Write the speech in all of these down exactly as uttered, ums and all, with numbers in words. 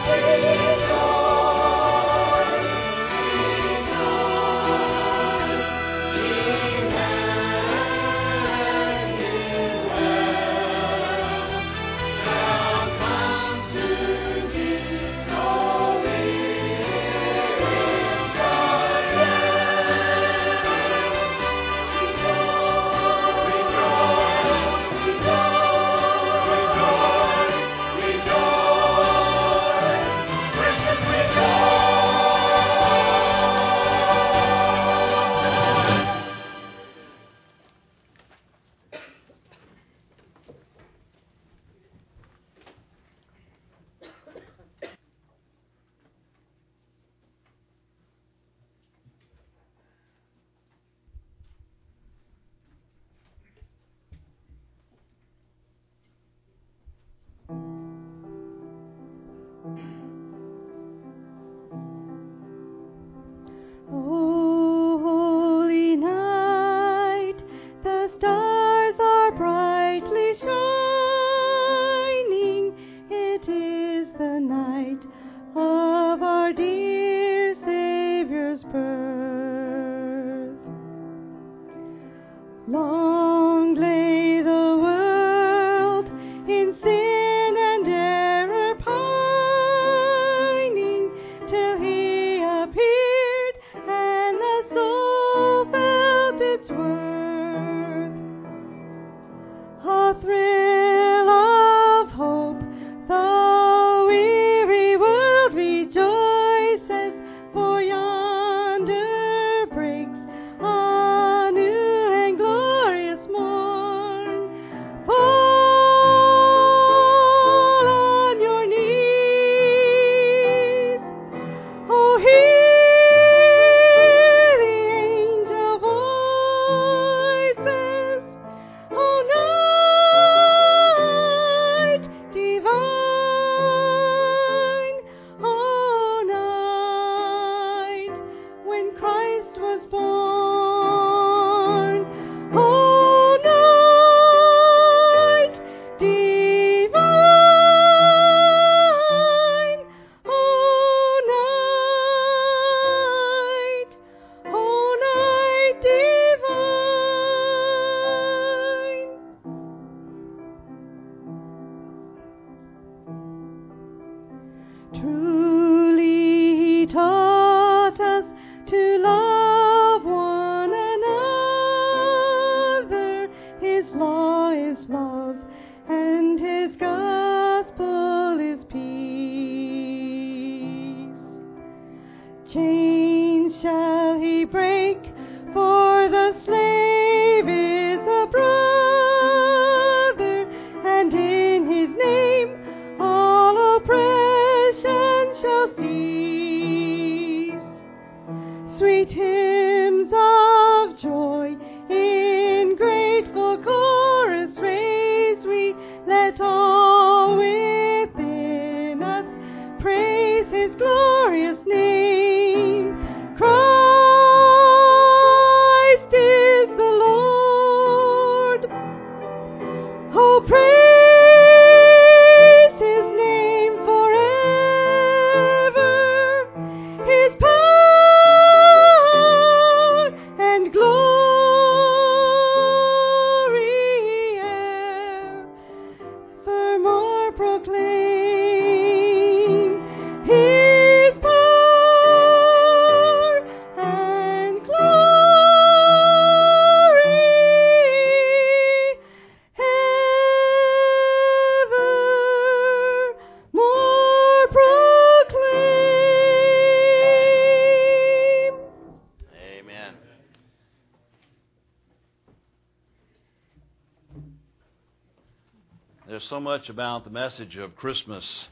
There's so much about the message of Christmas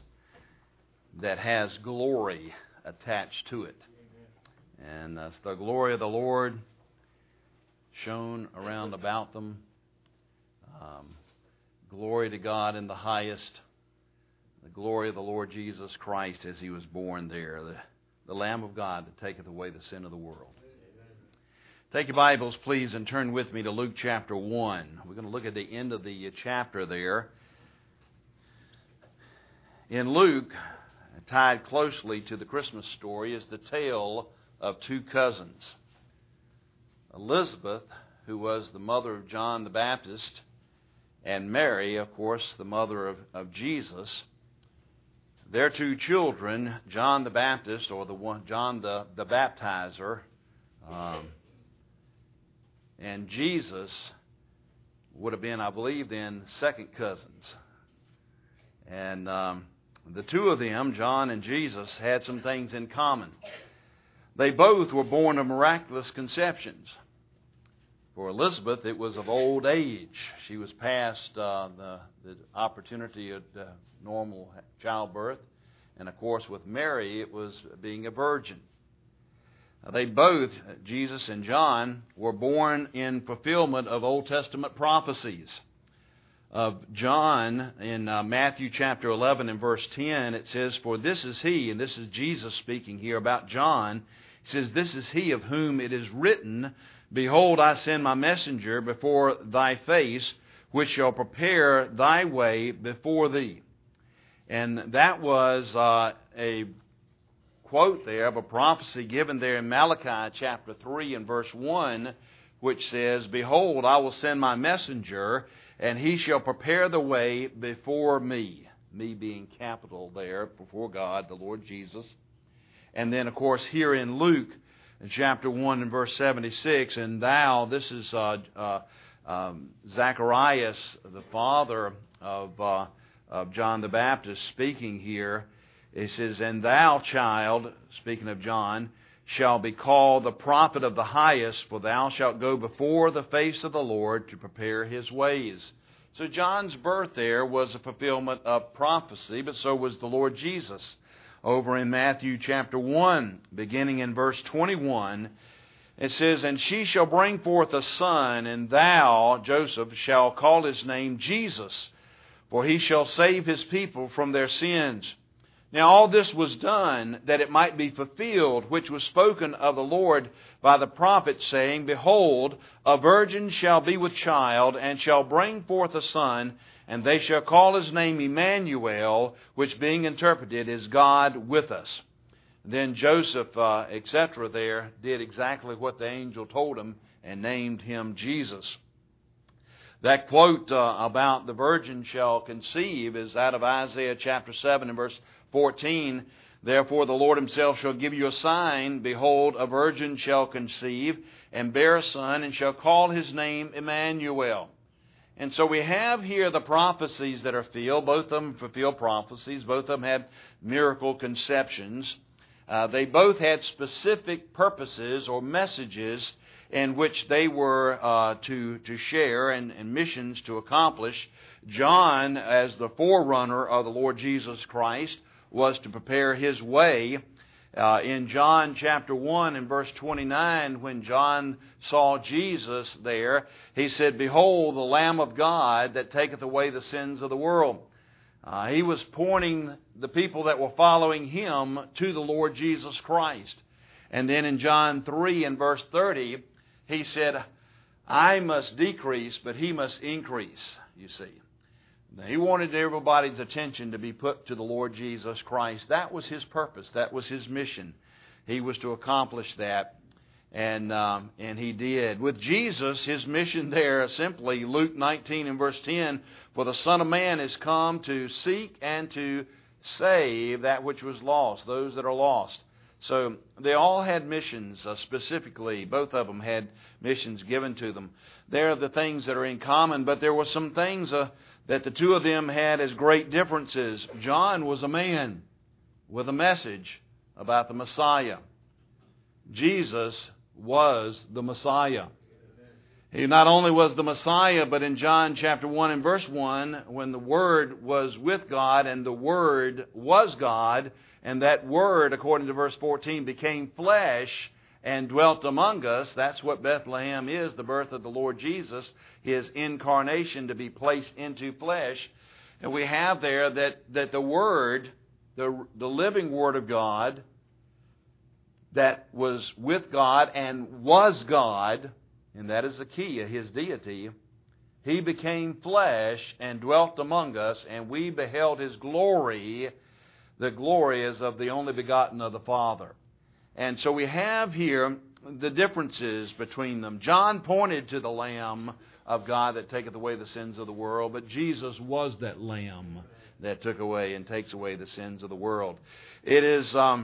that has glory attached to it. And uh, the glory of the Lord shone around about them. Um, glory to God in the highest. The glory of the Lord Jesus Christ as He was born there. The, the Lamb of God that taketh away the sin of the world. Take your Bibles, please, and turn with me to Luke chapter one. We're going to look at the end of the chapter there. In Luke tied closely to the Christmas story is the tale of two cousins. Elizabeth, who was the mother of John the Baptist, and Mary, of course, the mother of, of Jesus. Their two children, John the Baptist, or the one, John the, the Baptizer, um, and Jesus would have been, I believe, then second cousins. And um, the two of them, John and Jesus, had some things in common. They both were born of miraculous conceptions. For Elizabeth, it was of old age. She was past uh, the, the opportunity of uh, normal childbirth. And of course, with Mary, it was being a virgin. Now, they both, Jesus and John, were born in fulfillment of Old Testament prophecies. Of John, in uh, Matthew chapter eleven and verse ten, it says, "For this is he," and this is Jesus speaking here about John. He says, "This is he of whom it is written, Behold, I send my messenger before thy face, which shall prepare thy way before thee." And that was uh, a quote there of a prophecy given there in Malachi chapter three and verse one, which says, "Behold, I will send my messenger, and he shall prepare the way before me." Me being capital there, before God, the Lord Jesus. And then, of course, here in Luke, in chapter one and verse seventy-six, "And thou," this is uh, uh, um, Zacharias, the father of, uh, of John the Baptist, speaking here. It says, "And thou, child," speaking of John, "shall be called the prophet of the highest, for thou shalt go before the face of the Lord to prepare his ways." So John's birth there was a fulfillment of prophecy, but so was the Lord Jesus. Over in Matthew chapter one, beginning in verse twenty-one, it says, "And she shall bring forth a son, and thou, Joseph, shall call his name Jesus, for he shall save his people from their sins." Now all this was done that it might be fulfilled, which was spoken of the Lord by the prophet, saying, "Behold, a virgin shall be with child, and shall bring forth a son, and they shall call his name Emmanuel," which being interpreted is God with us. Then Joseph, uh, et cetera there, did exactly what the angel told him and named him Jesus. That quote uh, about the virgin shall conceive is out of Isaiah chapter seven and verse fourteen. "Therefore the Lord himself shall give you a sign. Behold, a virgin shall conceive and bear a son, and shall call his name Emmanuel." And so we have here the prophecies that are filled. Both of them fulfill prophecies. Both of them had miracle conceptions. Uh, they both had specific purposes or messages in which they were uh, to, to share and, and missions to accomplish. John, as the forerunner of the Lord Jesus Christ, was to prepare his way. Uh, in John chapter one and verse twenty-nine, when John saw Jesus there, he said, "Behold, the Lamb of God that taketh away the sins of the world." Uh, he was pointing the people that were following him to the Lord Jesus Christ. And then in John three and verse thirty, he said, "I must decrease, but he must increase," you see. Now, he wanted everybody's attention to be put to the Lord Jesus Christ. That was his purpose. That was his mission. He was to accomplish that, and um, and he did. With Jesus, his mission there simply, Luke nineteen and verse ten, "For the Son of Man is come to seek and to save that which was lost," those that are lost. So they all had missions uh, specifically. Both of them had missions given to them. They're the things that are in common, but there were some things uh, that the two of them had as great differences. John was a man with a message about the Messiah. Jesus was the Messiah. He not only was the Messiah, but in John chapter one and verse one, when the Word was with God and the Word was God, and that Word, according to verse fourteen, became flesh and dwelt among us. That's what Bethlehem is, the birth of the Lord Jesus, his incarnation to be placed into flesh. And we have there that, that the Word, the, the living Word of God, that was with God and was God, and that is the key of his deity, he became flesh and dwelt among us, and we beheld his glory, the glory is of the only begotten of the Father. And so we have here the differences between them. John pointed to the Lamb of God that taketh away the sins of the world, but Jesus was that Lamb that took away and takes away the sins of the world. It is um,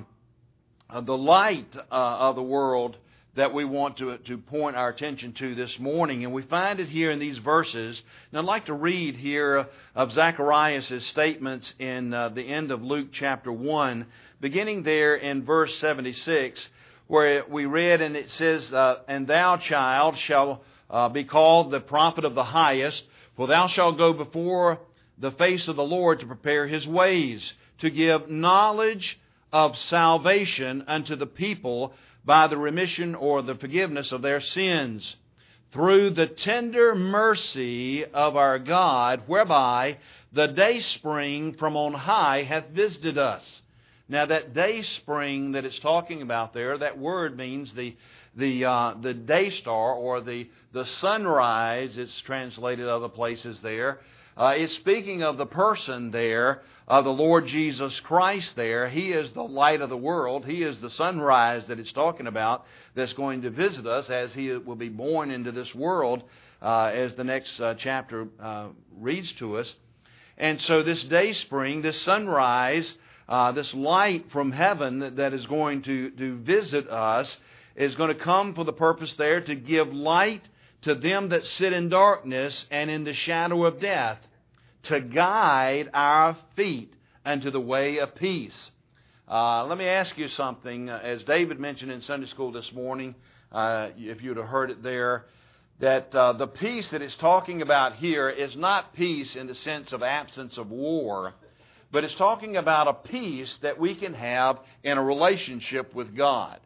the light uh, of the world that we want to, to point our attention to this morning. And we find it here in these verses. And I'd like to read here of Zacharias' statements in uh, the end of Luke chapter one, beginning there in verse seventy-six, where we read, and it says, uh, And thou, child, shall uh, be called the prophet of the highest, for thou shalt go before the face of the Lord to prepare His ways, to give knowledge of salvation unto the people by the remission or the forgiveness of their sins, through the tender mercy of our God, whereby the dayspring from on high hath visited us. Now that dayspring that it's talking about there, that word means the the uh, the day star or the the sunrise. It's translated other places there. Uh, it's speaking of the person there, of the Lord Jesus Christ there. He is the light of the world. He is the sunrise that it's talking about that's going to visit us as He will be born into this world, uh, as the next uh, chapter uh, reads to us. And so this day spring, this sunrise, uh, this light from heaven that, that is going to, to visit us is going to come for the purpose there to give light to them that sit in darkness and in the shadow of death, to guide our feet unto the way of peace. Uh, let me ask you something. As David mentioned in Sunday school this morning, uh, if you'd have heard it there, that uh, the peace that it's talking about here is not peace in the sense of absence of war, but it's talking about a peace that we can have in a relationship with God.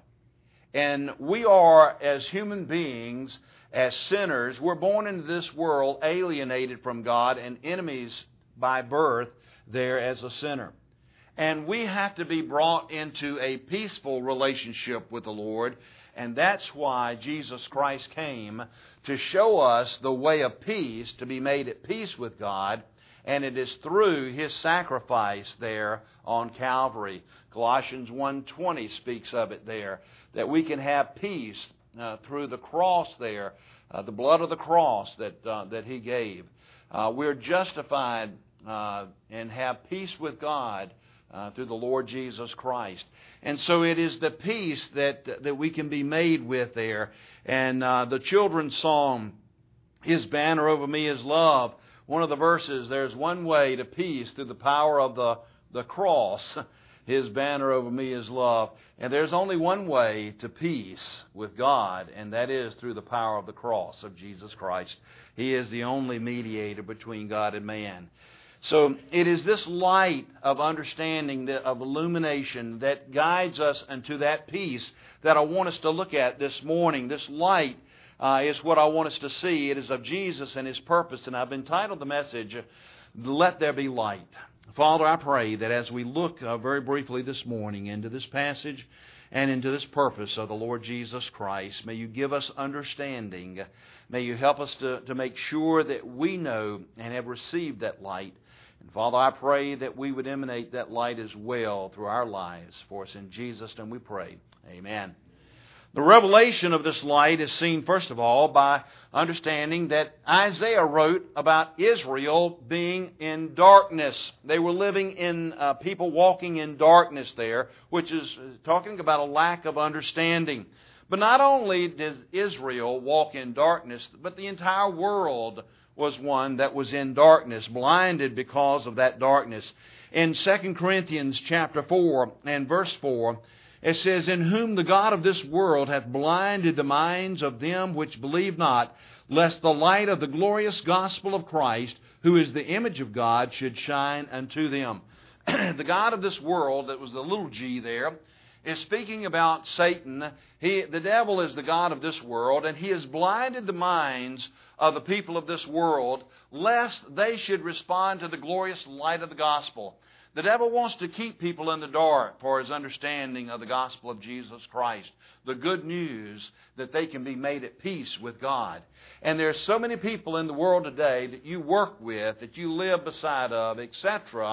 And we are, as human beings, as sinners, we're born into this world alienated from God and enemies by birth there as a sinner. And we have to be brought into a peaceful relationship with the Lord. And that's why Jesus Christ came, to show us the way of peace, to be made at peace with God. And it is through His sacrifice there on Calvary. Colossians one twenty speaks of it there, that we can have peace uh, through the cross there, uh, the blood of the cross that uh, that He gave. Uh, we're justified uh, and have peace with God uh, through the Lord Jesus Christ. And so it is the peace that that we can be made with there. And uh, the children's song, His banner over me is love. One of the verses, there's one way to peace through the power of the, the cross. His banner over me is love. And there's only one way to peace with God, and that is through the power of the cross of Jesus Christ. He is the only mediator between God and man. So it is this light of understanding, of illumination, that guides us into that peace that I want us to look at this morning. This light Uh, is what I want us to see. It is of Jesus and His purpose. And I've entitled the message, Let There Be Light. Father, I pray that as we look uh, very briefly this morning into this passage and into this purpose of the Lord Jesus Christ, may You give us understanding. May You help us to, to make sure that we know and have received that light. And Father, I pray that we would emanate that light as well through our lives. For us in Jesus' name we pray. Amen. The revelation of this light is seen, first of all, by understanding that Isaiah wrote about Israel being in darkness. They were living in, uh, people walking in darkness there, which is talking about a lack of understanding. But not only does Israel walk in darkness, but the entire world was one that was in darkness, blinded because of that darkness. In Second Corinthians chapter four and verse four, it says, In whom the God of this world hath blinded the minds of them which believe not, lest the light of the glorious gospel of Christ, who is the image of God, should shine unto them. The God of this world, that was the little g there, is speaking about Satan. He, the devil is the god of this world, and he has blinded the minds of the people of this world, lest they should respond to the glorious light of the gospel. The devil wants to keep people in the dark for his understanding of the gospel of Jesus Christ, the good news that they can be made at peace with God. And there's so many people in the world today that you work with, that you live beside of, et cetera,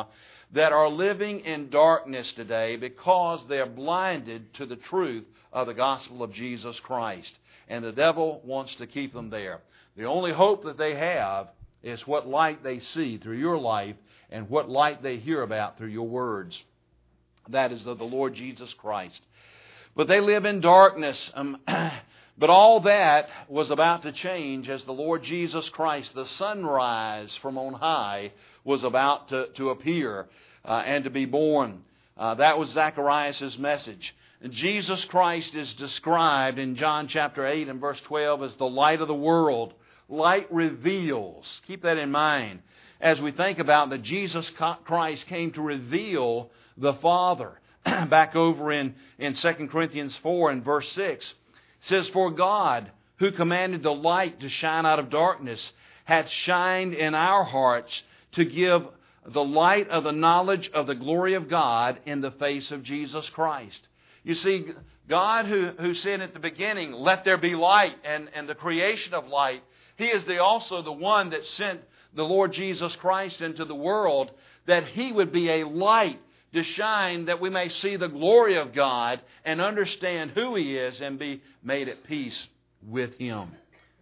that are living in darkness today because they're blinded to the truth of the gospel of Jesus Christ. And the devil wants to keep them there. The only hope that they have is what light they see through your life and what light they hear about through your words. That is of the Lord Jesus Christ. But they live in darkness. Um, but all that was about to change as the Lord Jesus Christ, the sunrise from on high, was about to, to appear uh, and to be born. Uh, that was Zacharias' message. And Jesus Christ is described in John chapter eight and verse twelve as the light of the world. Light reveals. Keep that in mind as we think about that Jesus Christ came to reveal the Father. Back over in, in Second Corinthians four and verse six. It says, "For God, who commanded the light to shine out of darkness, hath shined in our hearts to give the light of the knowledge of the glory of God in the face of Jesus Christ." You see, God who, who said at the beginning, "Let there be light," and, and the creation of light, He is the, also the one that sent the Lord Jesus Christ into the world, that He would be a light to shine, that we may see the glory of God and understand who He is and be made at peace with Him.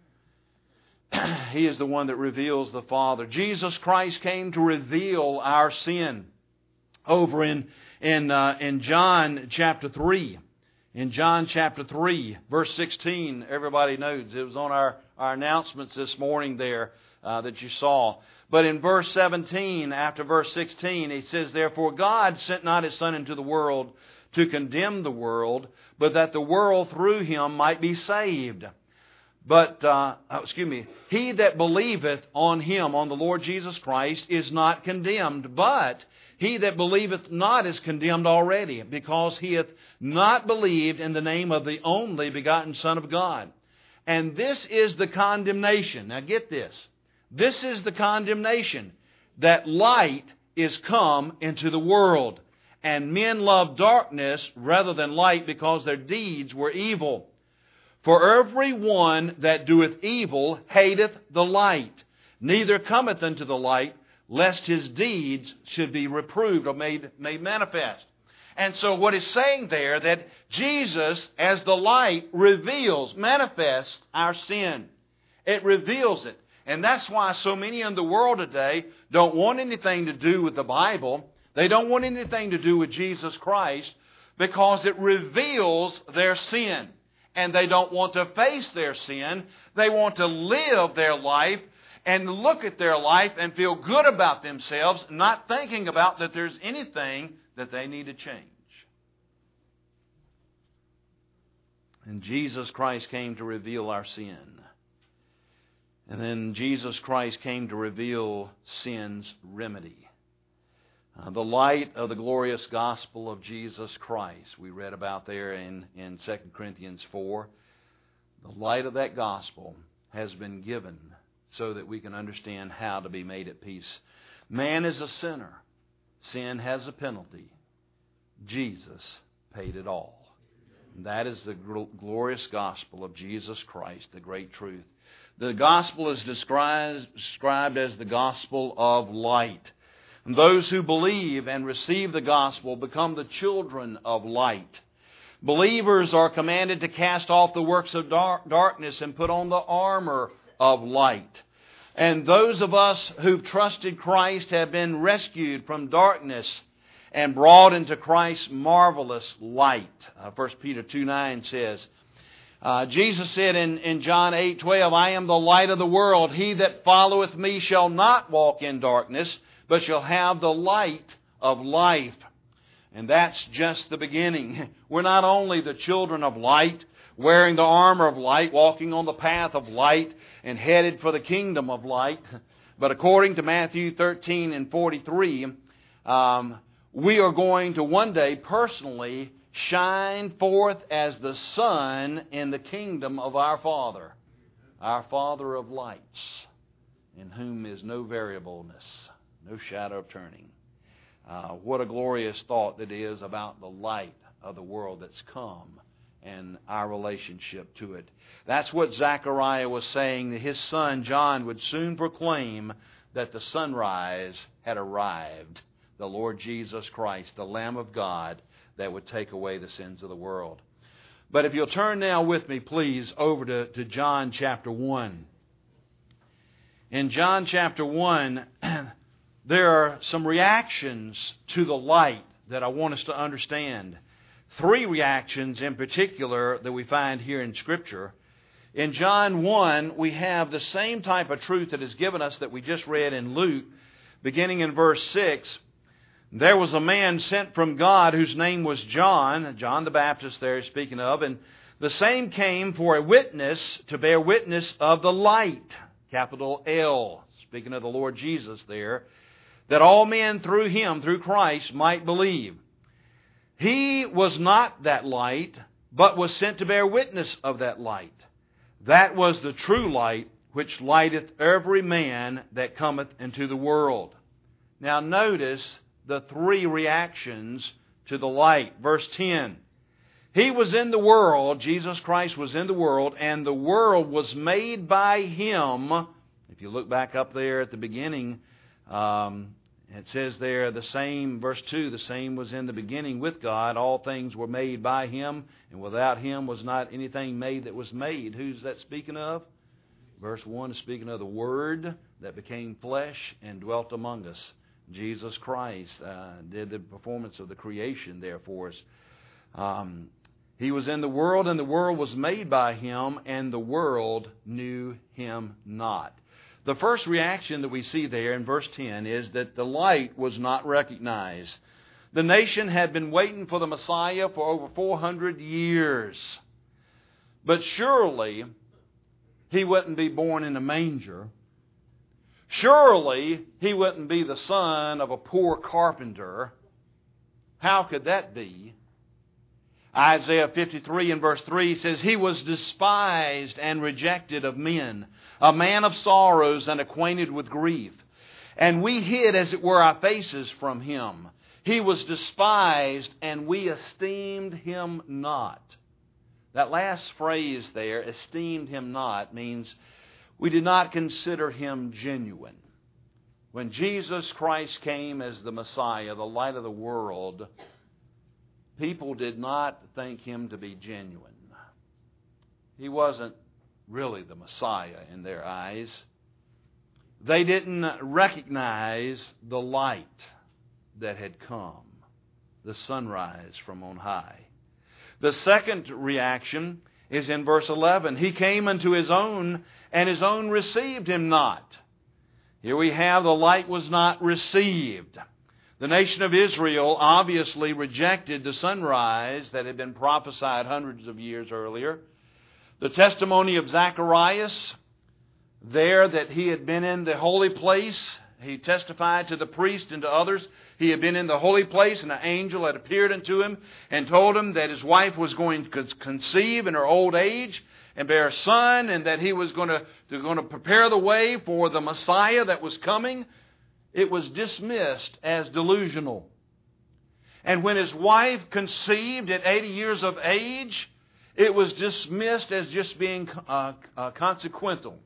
He is the one that reveals the Father. Jesus Christ came to reveal our sin. Over in in uh, in John chapter three, in John chapter three, verse sixteen, everybody knows it was on our, our announcements this morning there uh, that you saw. But in verse seventeen, after verse sixteen, He says, "Therefore God sent not His Son into the world to condemn the world, but that the world through Him might be saved." But, uh, excuse me, "He that believeth on Him," on the Lord Jesus Christ, "is not condemned, but he that believeth not is condemned already, because he hath not believed in the name of the only begotten Son of God." And this is the condemnation. Now get this. This is the condemnation, that light is come into the world, and men love darkness rather than light, because their deeds were evil. For every one that doeth evil hateth the light, neither cometh unto the light, lest his deeds should be reproved or made, made manifest. And so what it's saying there, that Jesus, as the light, reveals, manifests our sin. It reveals it. And that's why so many in the world today don't want anything to do with the Bible. They don't want anything to do with Jesus Christ, because it reveals their sin. And they don't want to face their sin. They want to live their life and look at their life and feel good about themselves, not thinking about that there's anything that they need to change. And Jesus Christ came to reveal our sin. And then Jesus Christ came to reveal sin's remedy. Uh, the light of the glorious gospel of Jesus Christ, we read about there in, in Second Corinthians four. The light of that gospel has been given so that we can understand how to be made at peace. Man is a sinner. Sin has a penalty. Jesus paid it all. And that is the glorious gospel of Jesus Christ, the great truth. The gospel is described, described as the gospel of light. And those who believe and receive the gospel become the children of light. Believers are commanded to cast off the works of dark, darkness and put on the armor of light. And those of us who've trusted Christ have been rescued from darkness and brought into Christ's marvelous light. Uh, First Peter two nine says, uh, Jesus said in, in John eight twelve, "I am the light of the world. He that followeth me shall not walk in darkness, but shall have the light of life." And that's just the beginning. We're not only the children of light, wearing the armor of light, walking on the path of light, and headed for the kingdom of light, but according to Matthew thirteen and forty-three, um, we are going to one day personally shine forth as the sun in the kingdom of our Father, our Father of lights, in whom is no variableness, no shadow of turning. Uh, what a glorious thought that is about the light of the world that's come and our relationship to it. That's what Zechariah was saying, that his son John would soon proclaim that the sunrise had arrived. the Lord Jesus Christ, the Lamb of God that would take away the sins of the world. But if you'll turn now with me, please, over to, to John chapter one. In John chapter one, there are some reactions to the light that I want us to understand. Three reactions in particular that we find here in Scripture. In John one, we have the same type of truth that is given us that we just read in Luke, beginning in verse six. There was a man sent from God whose name was John, John the Baptist there speaking of, and the same came for a witness, to bear witness of the light, capital L, speaking of the Lord Jesus there, that all men through Him, through Christ, might believe. He was not that light, but was sent to bear witness of that light. That was the true light, which lighteth every man that cometh into the world. Now notice the three reactions to the light. Verse ten. He was in the world, Jesus Christ was in the world, and the world was made by Him. If you look back up there at the beginning, um, it says there the same, verse two, the same was in the beginning with God. All things were made by Him, and without Him was not anything made that was made. Who's that speaking of? Verse one is speaking of the Word that became flesh and dwelt among us. Jesus Christ uh, did the performance of the creation there for us. Um, he was in the world, and the world was made by Him, and the world knew Him not. The first reaction that we see there in verse ten is that the light was not recognized. The nation had been waiting for the Messiah for over four hundred years. But surely He wouldn't be born in a manger. Surely He wouldn't be the son of a poor carpenter. How could that be? Isaiah fifty-three and verse three says, He was despised and rejected of men, a man of sorrows and acquainted with grief. And we hid, as it were, our faces from Him. He was despised, and we esteemed Him not. That last phrase there, esteemed Him not, means we did not consider Him genuine. When Jesus Christ came as the Messiah, the light of the world, people did not think Him to be genuine. He wasn't really the Messiah in their eyes. They didn't recognize the light that had come, the sunrise from on high. The second reaction is in verse eleven. He came unto His own, and His own received Him not. Here we have the light was not received. The nation of Israel obviously rejected the sunrise that had been prophesied hundreds of years earlier. The testimony of Zacharias there that he had been in the holy place. He testified to the priest and to others. He had been in the holy place, and an angel had appeared unto him and told him that his wife was going to conceive in her old age and bear a son, and that he was going to, going to prepare the way for the Messiah that was coming. It was dismissed as delusional. And when his wife conceived at eighty years of age, it was dismissed as just being uh, uh, consequential.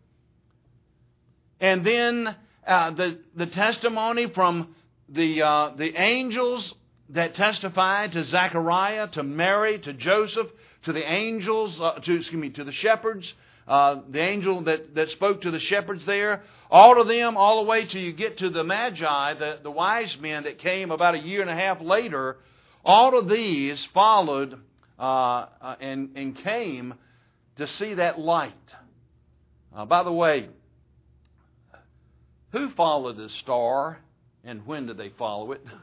And then uh, the the testimony from the uh, the angels that testified to Zechariah, to Mary, to Joseph, to the angels, uh, to excuse me, to the shepherds, uh, the angel that, that spoke to the shepherds there, all of them, all the way till you get to the Magi, the, the wise men that came about a year and a half later, all of these followed uh, uh, and, and came to see that light. Uh, by the way, who followed the star and when did they follow it?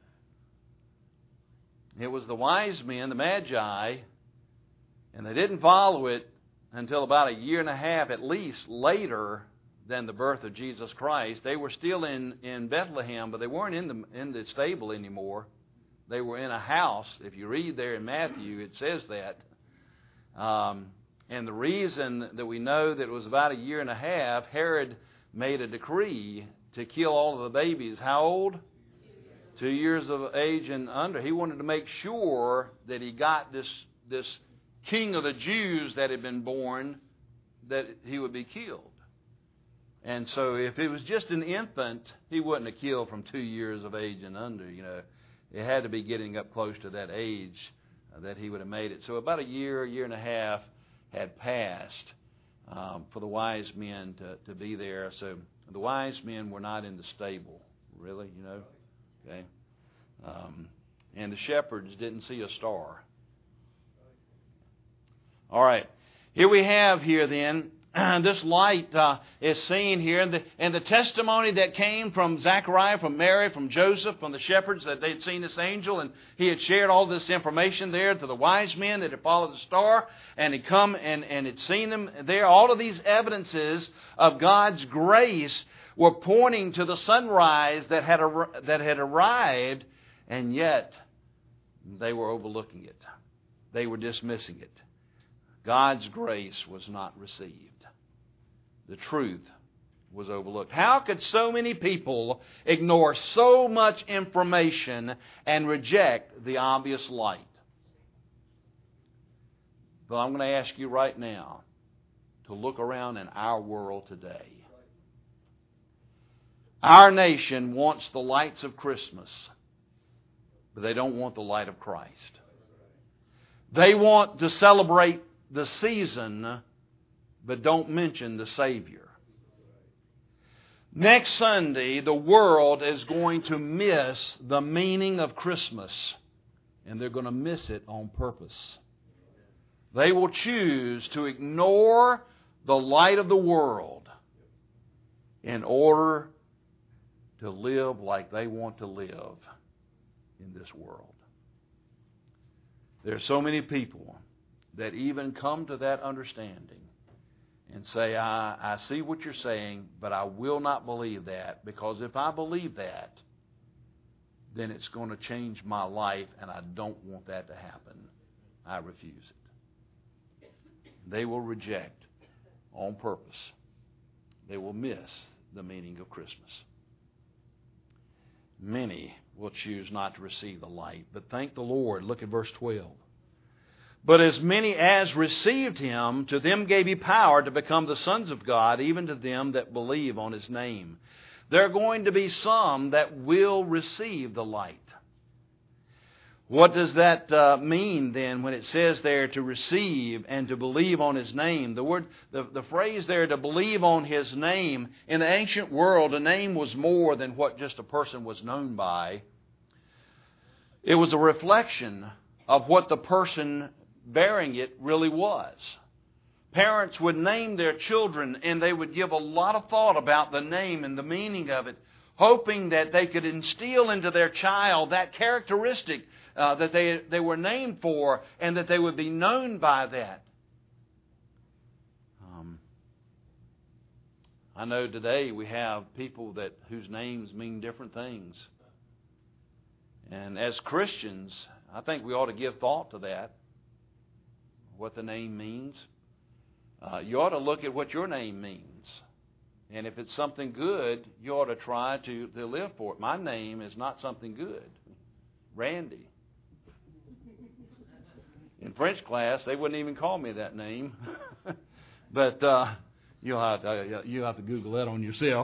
It was the wise men, the Magi, and they didn't follow it until about a year and a half at least later than the birth of Jesus Christ. They were still in, in Bethlehem, but they weren't in the, in the stable anymore. They were in a house. If you read there in Matthew, it says that. Um, and the reason that we know that it was about a year and a half, Herod made a decree to kill all of the babies. How old? Two years of age and under. He wanted to make sure that he got this, this king of the Jews that had been born, that he would be killed. And so if it was just an infant, he wouldn't have killed from two years of age and under, you know. It had to be getting up close to that age uh, that he would have made it. So about a year, year and a half had passed um, for the wise men to, to be there. So the wise men were not in the stable, really, you know. Okay. Um, and the shepherds didn't see a star. All right. Here we have here then, this light uh, is seen here. And the, and the testimony that came from Zechariah, from Mary, from Joseph, from the shepherds, that they'd seen this angel. And he had shared all this information there to the wise men that had followed the star. And had come and, and had seen them there. All of these evidences of God's grace were pointing to the sunrise that had, ar- that had arrived. And yet, they were overlooking it. They were dismissing it. God's grace was not received. The truth was overlooked. How could so many people ignore so much information and reject the obvious light? But I'm going to ask you right now to look around in our world today. Our nation wants the lights of Christmas, but they don't want the light of Christ. They want to celebrate the season, but don't mention the Savior. Next Sunday, the world is going to miss the meaning of Christmas, and they're going to miss it on purpose. They will choose to ignore the light of the world in order to live like they want to live in this world. There are so many people that even come to that understanding and say, I, I see what you're saying, but I will not believe that, because if I believe that, then it's going to change my life, and I don't want that to happen. I refuse it. They will reject on purpose. They will miss the meaning of Christmas. Many will choose not to receive the light, but thank the Lord. Look at verse twelve. But as many as received Him, to them gave He power to become the sons of God, even to them that believe on His name. There are going to be some that will receive the light. What does that uh, mean then when it says there to receive and to believe on His name? The word, the, the phrase there, to believe on His name, in the ancient world, a name was more than what just a person was known by. It was a reflection of what the person bearing it really was. Parents would name their children, and they would give a lot of thought about the name and the meaning of it, hoping that they could instill into their child that characteristic uh, that they, they were named for, and that they would be known by that. Um, I know today we have people that whose names mean different things. And as Christians, I think we ought to give thought to that, what the name means. Uh, you ought to look at what your name means. And if it's something good, you ought to try to, to live for it. My name is not something good. Randy. In French class, they wouldn't even call me that name. But uh, you'll, have to, you'll have to Google that on yourself.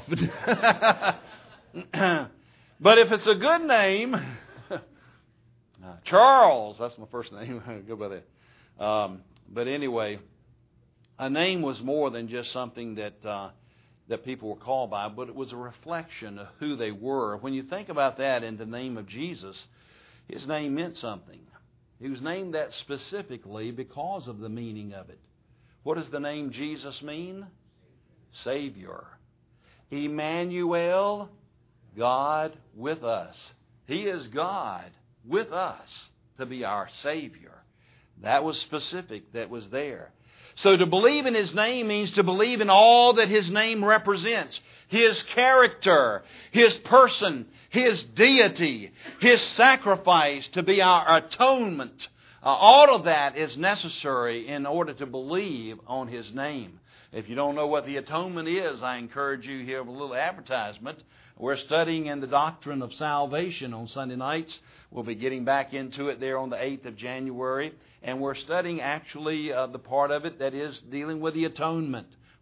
But if it's a good name, uh, Charles, that's my first name. Go by that. Um, but anyway, a name was more than just something that uh, that people were called by, but it was a reflection of who they were. When you think about that in the name of Jesus, His name meant something. He was named that specifically because of the meaning of it. What does the name Jesus mean? Savior. Emmanuel, God with us. He is God with us to be our Savior. That was specific, that was there. So to believe in His name means to believe in all that His name represents. His character, His person, His deity, His sacrifice to be our atonement. Uh, all of that is necessary in order to believe on His name. If you don't know what the atonement is, I encourage you here with a little advertisement. We're studying in the doctrine of salvation on Sunday nights. We'll be getting back into it there on the eighth of January. And we're studying actually uh, the part of it that is dealing with the atonement.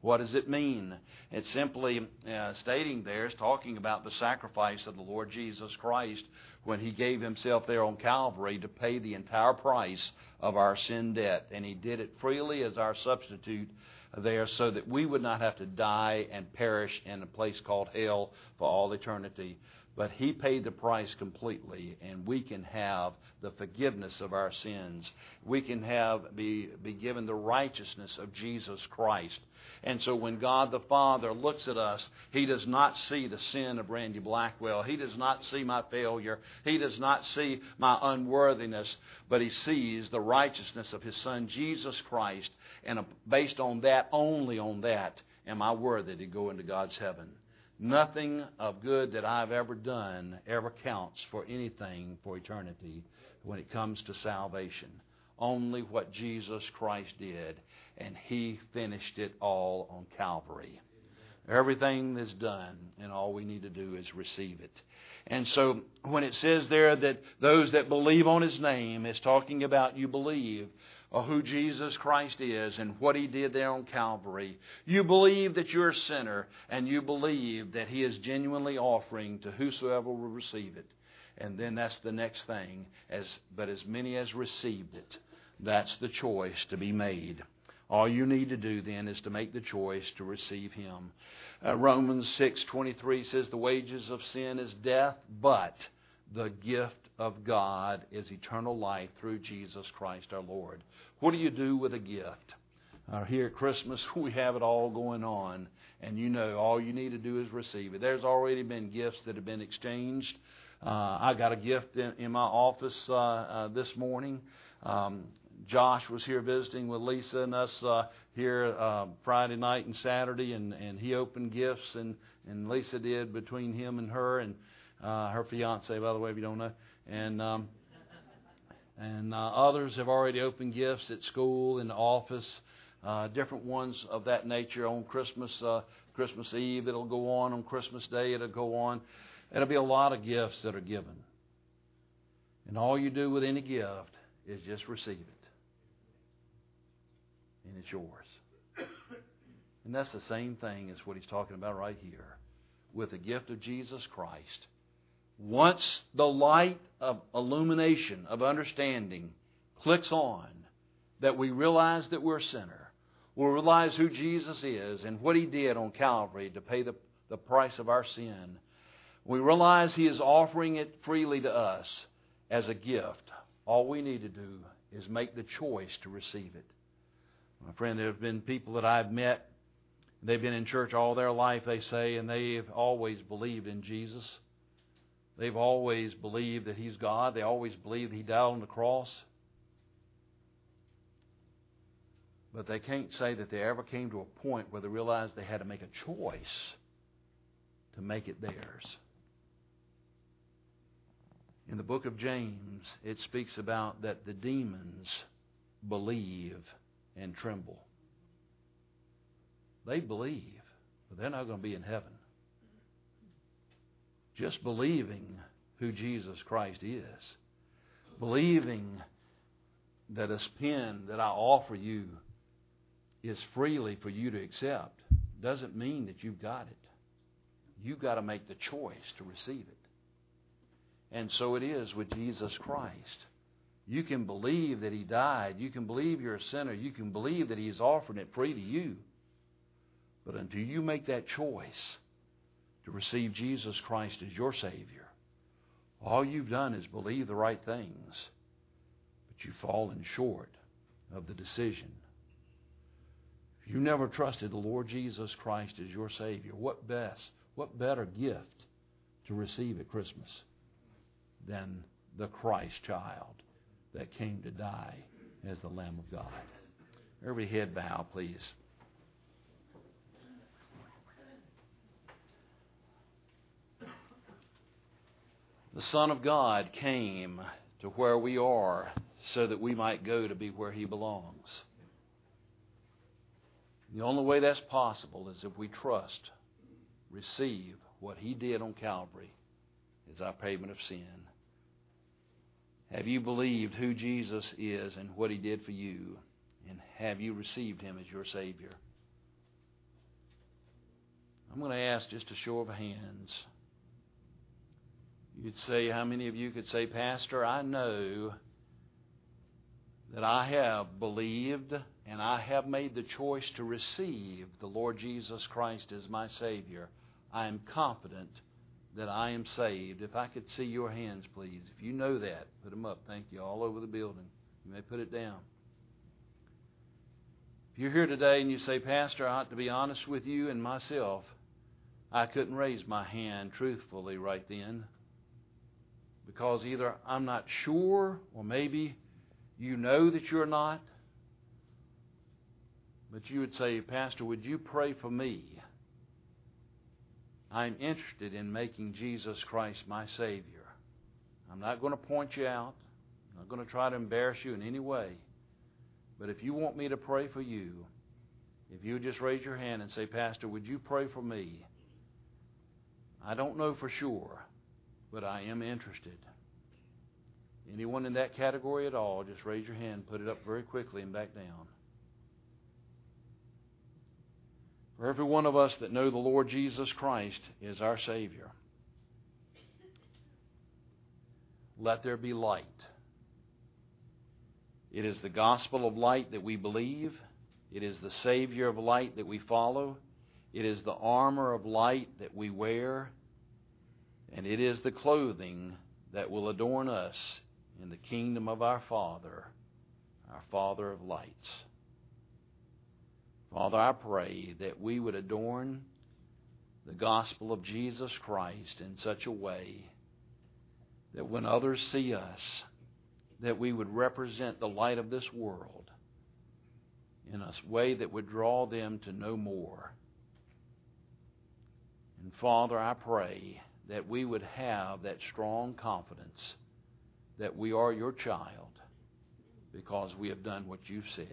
What does it mean? It's simply uh, stating there, it's talking about the sacrifice of the Lord Jesus Christ when He gave Himself there on Calvary to pay the entire price of our sin debt. And He did it freely as our substitute there so that we would not have to die and perish in a place called hell for all eternity. But He paid the price completely, and we can have the forgiveness of our sins. We can have be, be given the righteousness of Jesus Christ. And so when God the Father looks at us, He does not see the sin of Randy Blackwell. He does not see my failure. He does not see my unworthiness, but He sees the righteousness of His Son, Jesus Christ. And based on that, only on that, am I worthy to go into God's heaven. Nothing of good that I've ever done ever counts for anything for eternity when it comes to salvation. Only what Jesus Christ did, and He finished it all on Calvary. Everything that's done, and all we need to do is receive it. And so when it says there that those that believe on His name, it's talking about you believe who Jesus Christ is and what He did there on Calvary. You believe that you're a sinner, and you believe that He is genuinely offering to whosoever will receive it. And then that's the next thing. As but as many as received it, that's the choice to be made. All you need to do then is to make the choice to receive Him. Uh, Romans six twenty-three says the wages of sin is death, but the gift of God is eternal life through Jesus Christ our Lord. What do you do with a gift? Uh, here at Christmas, we have it all going on, and you know all you need to do is receive it. There's already been gifts that have been exchanged. Uh, I got a gift in, in my office uh, uh, this morning. Um, Josh was here visiting with Lisa and us uh, here uh, Friday night and Saturday, and, and he opened gifts, and, and Lisa did between him and her, and uh, her fiance, by the way, if you don't know. And um, and uh, others have already opened gifts at school, in the office, uh, different ones of that nature on Christmas, uh, Christmas Eve. It'll go on on Christmas Day. It'll go on. It'll be a lot of gifts that are given. And all you do with any gift is just receive it. And it's yours. And that's the same thing as what he's talking about right here with the gift of Jesus Christ. Once the light of illumination, of understanding, clicks on, that we realize that we're a sinner, we'll realize who Jesus is and what He did on Calvary to pay the, the price of our sin. We realize He is offering it freely to us as a gift. All we need to do is make the choice to receive it. My friend, there have been people that I've met, they've been in church all their life, they say, and they've always believed in Jesus. They've always believed that He's God. They always believed He died on the cross. But they can't say that they ever came to a point where they realized they had to make a choice to make it theirs. In the book of James, it speaks about that the demons believe and tremble. They believe, but they're not going to be in heaven. Just believing who Jesus Christ is, believing that this pen that I offer you is freely for you to accept, doesn't mean that you've got it. You've got to make the choice to receive it. And so it is with Jesus Christ. You can believe that He died. You can believe you're a sinner. You can believe that He's offering it free to you. But until you make that choice to receive Jesus Christ as your Savior, all you've done is believe the right things, but you've fallen short of the decision. If you never trusted the Lord Jesus Christ as your Savior, what best, what better gift to receive at Christmas than the Christ child that came to die as the Lamb of God? Every head bow, please. The Son of God came to where we are so that we might go to be where He belongs. The only way that's possible is if we trust, receive what He did on Calvary as our payment of sin. Have you believed who Jesus is and what He did for you? And have you received Him as your Savior? I'm going to ask just a show of hands. You'd say, how many of you could say, Pastor, I know that I have believed and I have made the choice to receive the Lord Jesus Christ as my Savior. I am confident that I am saved. If I could see your hands, please. If you know that, put them up. Thank you. All over the building. You may put it down. If you're here today and you say, Pastor, I ought to be honest with you and myself, I couldn't raise my hand truthfully right then because either I'm not sure or maybe you know that you're not. But you would say, Pastor, would you pray for me? I'm interested in making Jesus Christ my Savior. I'm not going to point you out. I'm not going to try to embarrass you in any way. But if you want me to pray for you, if you would just raise your hand and say, Pastor, would you pray for me? I don't know for sure, but I am interested. Anyone in that category at all, just raise your hand, put it up very quickly, and back down. For every one of us that know the Lord Jesus Christ is our Savior, let there be light. It is the gospel of light that we believe. It is the Savior of light that we follow. It is the armor of light that we wear. And it is the clothing that will adorn us in the kingdom of our Father, our Father of lights. Father, I pray that we would adorn the gospel of Jesus Christ in such a way that when others see us, that we would represent the light of this world in a way that would draw them to know more. And Father, I pray that we would have that strong confidence that we are your child because we have done what you've said.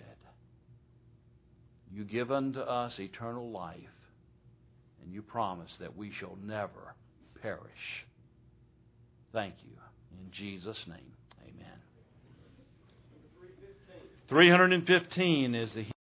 You give unto us eternal life, and you promise that we shall never perish. Thank you. In Jesus' name, amen. three fifteen is the